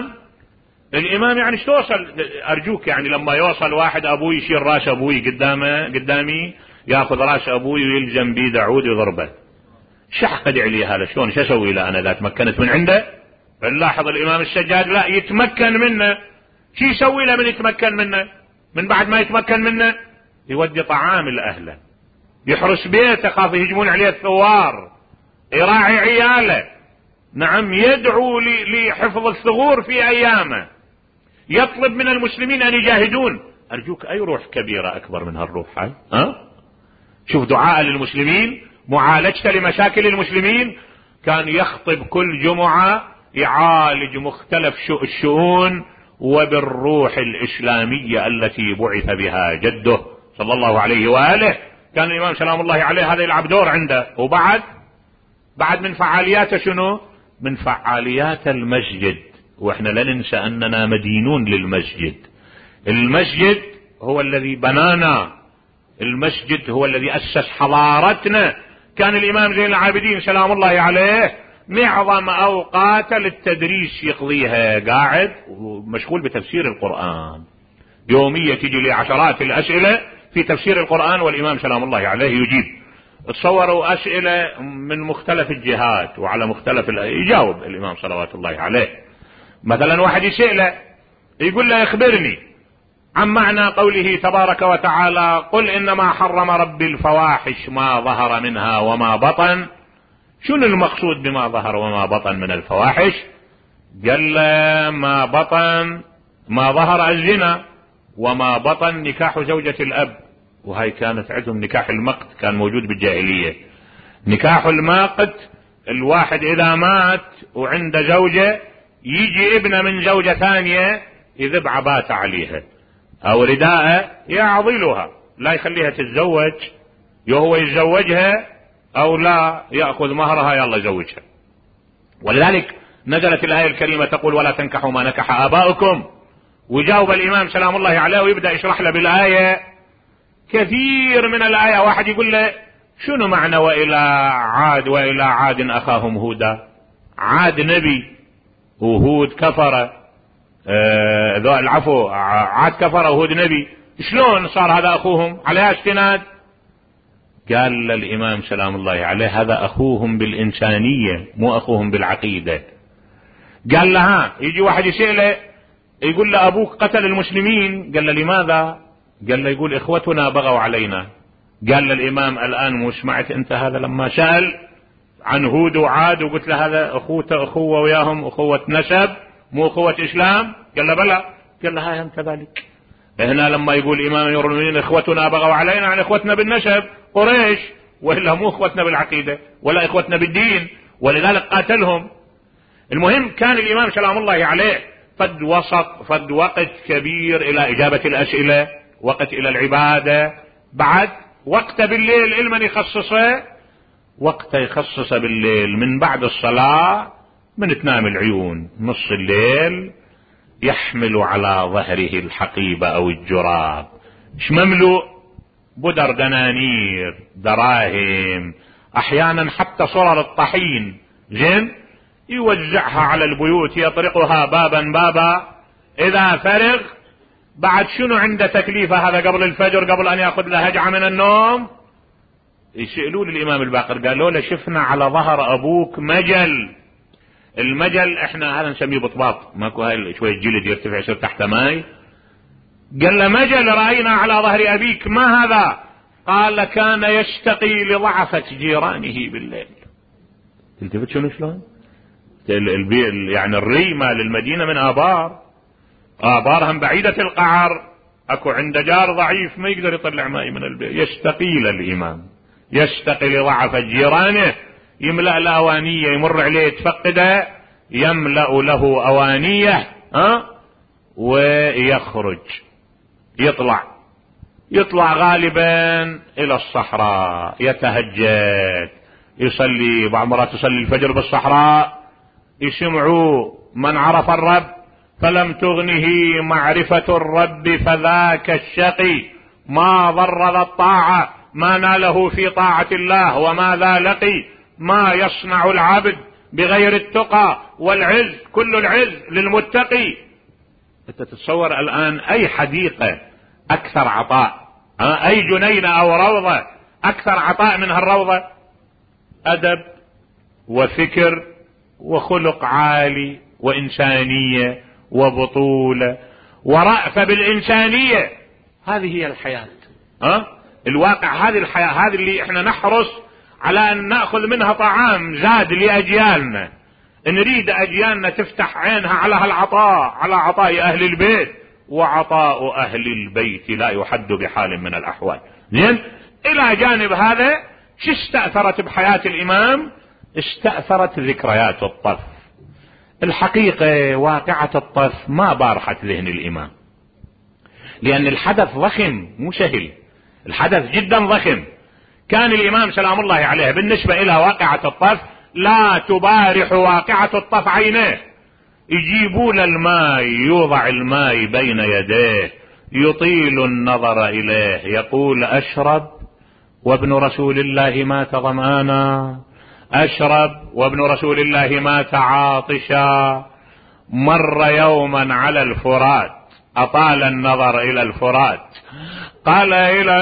الإمام يعني ايش توصل؟ أرجوك يعني لما يوصل واحد أبوي يشيل راس أبوي قدامي يأخذ راس أبوي ويلزم بيه دعود وضربه، شحقد عليه هذا، شلون شو اسوي له انا اذا تمكنت من عنده؟ فنلاحظ الامام السجاد لا يتمكن منه. شو يسوي له من يتمكن منه؟ من بعد ما يتمكن منه يودي طعام لاهله، يحرس بيته خاف يهجمون عليه الثوار، يراعي عياله، نعم، يدعو لحفظ الثغور في ايامه، يطلب من المسلمين ان يجاهدون. ارجوك اي روح كبيرة اكبر من هالروح هاي؟ شوف دعاء للمسلمين، معالجته لمشاكل المسلمين. كان يخطب كل جمعة يعالج مختلف الشؤون وبالروح الإسلامية التي بعث بها جده صلى الله عليه وآله. كان الإمام سلام الله عليه هذا يلعب دور عنده. وبعد من فعالياته شنو؟ من فعاليات المسجد. واحنا لا ننسى أننا مدينون للمسجد. المسجد هو الذي بنانا، المسجد هو الذي أسس حضارتنا. كان الإمام زين العابدين سلام الله عليه معظم أوقاته للتدريس يقضيها قاعد ومشغول بتفسير القرآن. يومية تجي لي عشرات الأسئلة في تفسير القرآن والإمام سلام الله عليه يجيب. تصوروا أسئلة من مختلف الجهات وعلى مختلف يجاوب الإمام صلوات الله عليه. مثلا واحد يسأله يقول له اخبرني عن معنى قوله تبارك وتعالى قل إنما حرم ربي الفواحش ما ظهر منها وما بطن. شنو المقصود بما ظهر وما بطن من الفواحش؟ قال له ما ظهر الزنا، وما بطن نكاح زوجة الأب. وهي كانت عندهم نكاح المقت، كان موجود بالجاهلية. نكاح الماقت الواحد إذا مات وعنده زوجة يجي ابنه من زوجة ثانية يذب عباته عليها أو رداءه يعضلها، لا يخليها تتزوج، هو يتزوجها أو لا يأخذ مهرها يلا يزوجها. ولذلك نزلت الآية الكريمة تقول ولا تنكحوا ما نكح آباؤكم. وجاوب الإمام سلام الله عليه ويبدأ يشرح له بالآية كثير من الآية. واحد يقول له شنو معنى وإلى عاد أخاهم هودا؟ عاد نبي وهود كفر، عاد كفر وهود نبي، شلون صار هذا أخوهم؟ على استناد قال الإمام سلام الله عليه هذا أخوهم بالإنسانية مو أخوهم بالعقيدة. قال له يجي واحد يسأله يقول له أبوك قتل المسلمين، قال له لماذا؟ قال له يقول إخوتنا بغوا علينا. قال للإمام الآن مو سمعت أنت هذا لما سأل عن هود وعاد وقلت له هذا أخوة وياهم أخوة نسب مو أخوة إسلام؟ قال له بلى. قال له هاي هم كذلك. هنا لما يقول إمام أمير المؤمنين إخوتنا بغوا علينا عن إخوتنا بالنسب قريش، وإلا مو إخوتنا بالعقيدة ولا إخوتنا بالدين، ولذلك قاتلهم. المهم كان الإمام سلام الله عليه قد وقت كبير إلى إجابة الأسئلة، وقت إلى العبادة، بعد وقت بالليل علما يخصصه، وقت يخصصه بالليل من بعد الصلاة من تنام العيون نص الليل يحمل على ظهره الحقيبة أو الجراب مملوء بدر دنانير دراهم، أحيانا حتى صرر الطحين زين يوزعها على البيوت يطرقها بابا بابا. إذا فرغ بعد شنو عنده تكليفه هذا قبل الفجر قبل أن يأخذ له هجعة من النوم؟ يسألون الإمام الباقر قالوا له شفنا على ظهر أبوك مجل. المجل احنا هذا نسميه بطباط، ماكو هاي شوية جلد يرتفع يصير تحت ماي. قال له مجل رأينا على ظهر أبيك، ما هذا؟ قال كان يشتقي لضعفة جيرانه بالليل. تلتفت شنو شلون؟ يعني الري مال المدينة من آبارهم بعيدة القعر، اكو عنده جار ضعيف ما يقدر يطلع ماء من البيت، يشتقي للإمام، يشتقي لضعف جيرانه، يملأ الأوانية يمر عليه يتفقده يملأ له أوانية ويخرج يطلع غالبا إلى الصحراء يتهجد يصلي، بعض مرات يصلي الفجر بالصحراء. يسمعوا من عرف الرب فلم تغنه معرفة الرب فذاك الشقي، ما ضر ذا الطاعة ما ناله في طاعة الله وماذا لقي، ما يصنع العبد بغير التقى والعز كل العز للمتقي. انت تتصور الآن أي حديقة أكثر عطاء، أي جنينة أو روضة أكثر عطاء من هالروضة؟ أدب وفكر وخلق عالي وإنسانية وبطولة ورأفة بالإنسانية. هذه هي الحياة، الواقع، هذه الحياة، هذه اللي احنا نحرص على أن نأخذ منها طعام زاد لأجيالنا. نريد أجيالنا تفتح عينها على هالعطاء، على عطاء أهل البيت، وعطاء أهل البيت لا يحد بحال من الأحوال. زين، إلى جانب هذا شو استأثرت بحياة الإمام؟ استأثرت ذكريات الطف. الحقيقة واقعة الطف ما بارحت ذهن الإمام، لأن الحدث ضخم مو سهل، الحدث جدا ضخم. كان الإمام سلام الله عليه بالنسبة إلى واقعة الطف لا تبارح واقعة الطف عينيه. يجيبون الماء، يوضع الماء بين يديه، يطيل النظر إليه، يقول أشرب وابن رسول الله مات ظمآنا، أشرب وابن رسول الله مات عاطشا. مر يوما على الفرات، أطال النظر إلى الفرات، قال إلى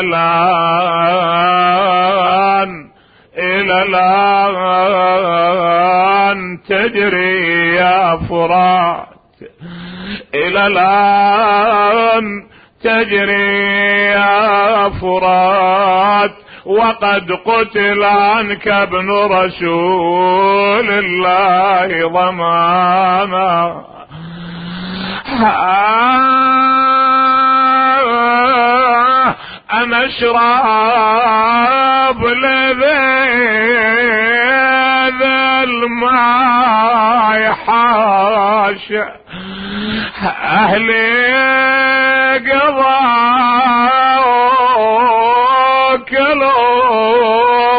الآن تجري يا فرات، إلى الآن تجري يا فرات، وقد قتل عنك ابن رسول الله ضمانا. أنا أشرب لذيذ الماء حاش، أهلي قضاء كلوا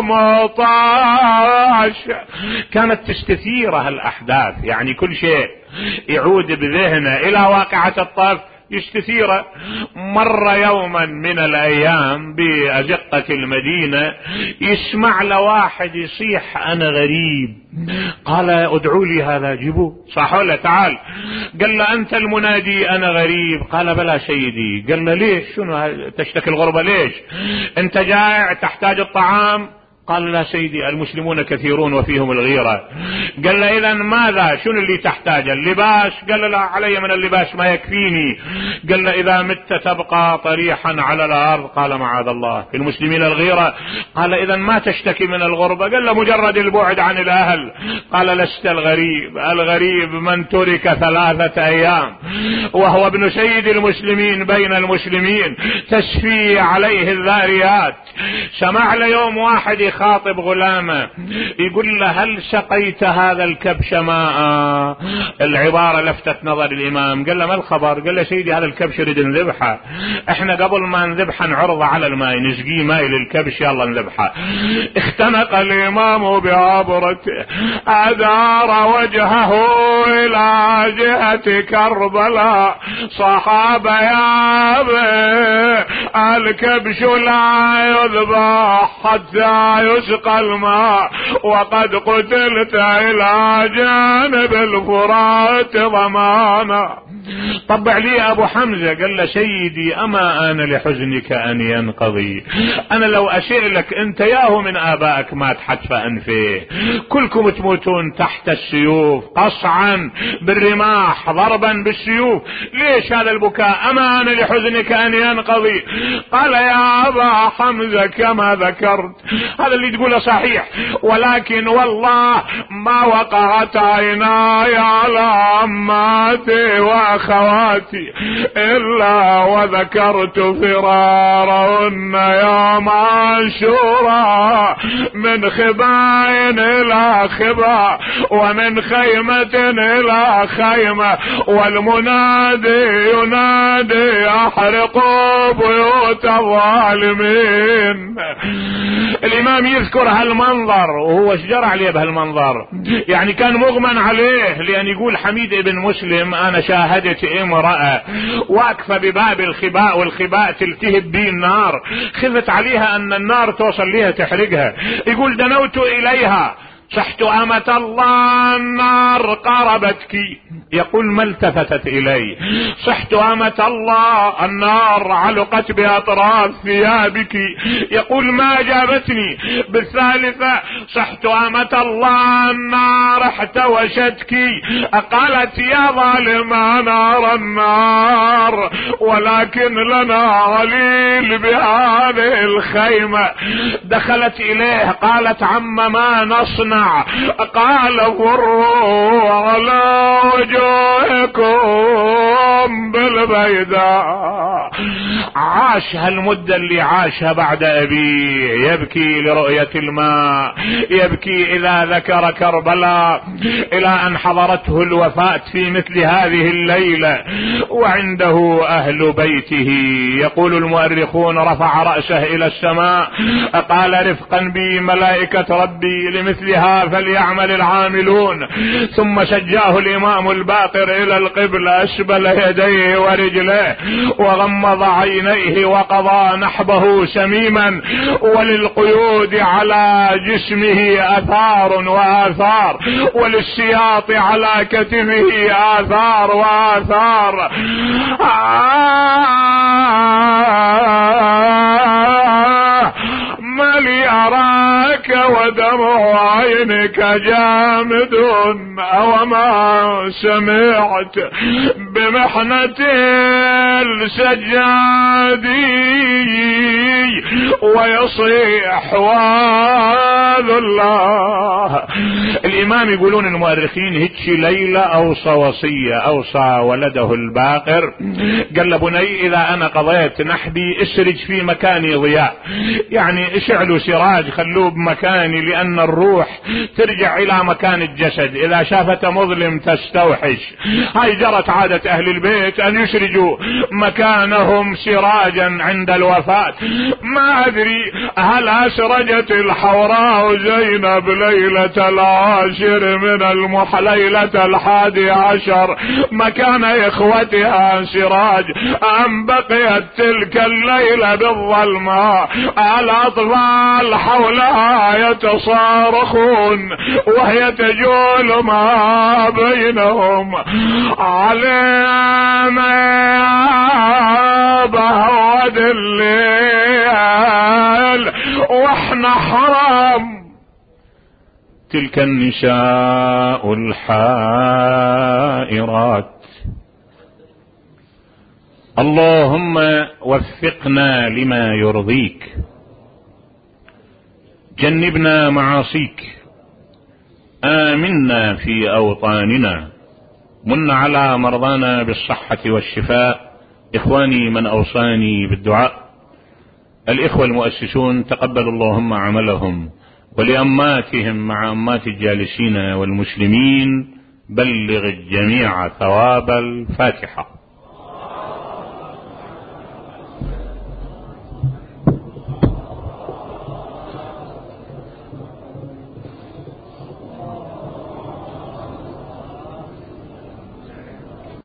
مطاش. كانت تستثيرها الأحداث، يعني كل شيء يعود بذهنه إلى واقعة الطرف يستثيره. مر يوما من الأيام بأزقة المدينة، يسمع له واحد يصيح أنا غريب. قال ادعوا لي هذا، جيبوه. صاحوا له تعال. قال له أنت المنادي أنا غريب؟ قال بلى سيدي. قال له ليش؟ شنو تشتكي الغربة ليش؟ أنت جائع تحتاج الطعام؟ قال لا سيدي المسلمون كثيرون وفيهم الغيرة. قال له إذن ماذا؟ شنو اللي تحتاج؟ اللباس؟ قال له لا علي من اللباس ما يكفيني. قال له إذا مت تبقى طريحا على الأرض؟ قال معاذ الله، في المسلمين الغيرة. قال إذن ما تشتكي من الغربة؟ قال له مجرد البعد عن الأهل. قال لست الغريب، الغريب من ترك 3 أيام وهو ابن سيد المسلمين بين المسلمين تسفي عليه الذاريات. سمع له يوم واحد خاطب غلامه يقول له هل سقيت هذا الكبش ماء؟ العبارة لفتت نظر الإمام. قال له ما الخبر؟ قال له سيدي هذا الكبش نريد نذبحه، احنا قبل ما نذبحه نعرضه على الماء، نسقيه ماء للكبش يلا نذبحه. اختنق الإمام بعبرته، أدار وجهه إلى جهة كربلاء. صحابة يا أبي الكبش لا يذبح حتى يسقى الماء، وقد قتلت إلى جانب الفرات ضمانا. طبع لي أبو حمزة. قال له سيدي أما أنا لحزنك أن ينقضي، أنا لو أشئ لك أنت ياهو من آبائك مات حتف أنفه، كلكم تموتون تحت السيوف قصعا بالرماح ضربا بالسيوف، ليش هذا البكاء؟ أما أنا لحزنك أن ينقضي. قال يا أبا حمزة كما ذكرت هذا اللي تقوله صحيح، ولكن والله ما وقعت عيناي على عماتي واخواتي الا وذكرت فرارهن يوم عاشوراء، من خباء الى خباء ومن خيمة الى خيمة، والمنادي ينادي احرقوا بيوت الظالمين. الامام يذكر هالمنظر وهو ايش جرى عليه بهالمنظر؟ يعني كان مغمى عليه، لان يقول حميد ابن مسلم انا شاهدت امرأة واقفة بباب الخباء والخباء تلتهب به النار، خفت عليها ان النار توصل لها تحرقها. يقول دنوت اليها صحت أمة الله النار قربتك، يقول ما التفتت إلي. صحت أمة الله النار علقت بأطراف ثيابك، يقول ما جابتني. بالثالثة صحت أمة الله النار احتوشتك، قالت يا ظالمة نار النار ولكن لنا عليل بهذه الخيمة. دخلت إليه قالت عم ما نصنع؟ قال فروا على وجوهكم بالبيداء. عاش هالمدة اللي عاشها بعد أبيه يبكي لرؤية الماء، يبكي إذا ذكر كربلاء، إلى أن حضرته الوفاة في مثل هذه الليلة وعنده أهل بيته. يقول المؤرخون رفع رأسه إلى السماء قال رفقا بي ملائكة ربي لمثلها فليعمل العاملون. ثم شجاه الإمام الباقر إلى القبلة، أسبل يديه ورجليه وغمض عينيه عينيه وقضى نحبه سميما، وللقيود على جسمه آثار وآثار، وللسياط على كتفه آثار وآثار. ما لي أراك ودمع عينك جامد، أو ما سمعت بمحنة السجادي ويصيح وال الله. الإمام يقولون المؤرخين هيك ليلة أوصى وصية، أوصى ولده الباقر، قال له بني إذا أنا قضيت نحبي اسرج في مكاني ضياء، يعني اشعلوا سراج خلوه بمكاني، لأن الروح ترجع إلى مكان الجسد، إذا شافته مظلم تستوحش. هاي جرت عادة أهل البيت أن يسرجوا مكانهم سراجا عند الوفاة. ما أدري هل أسرجت الحوراء زينب ليلة العاشر من ليلة 11 مكان إخوتها سراج، أم بقيت تلك الليلة بالظلماء الأطفال حولها يتصارخون وهي تجول ما بينهم، علينا بهود الليل واحنا حرام. تلك النساء الحائرات. اللهم وفقنا لما يرضيك، جنبنا معاصيك، آمنا في أوطاننا، من على مرضانا بالصحة والشفاء. إخواني من أوصاني بالدعاء الإخوة المؤسسون، تقبل اللهم عملهم، ولأماتهم مع أمات الجالسين والمسلمين بلغ الجميع ثواب الفاتحة.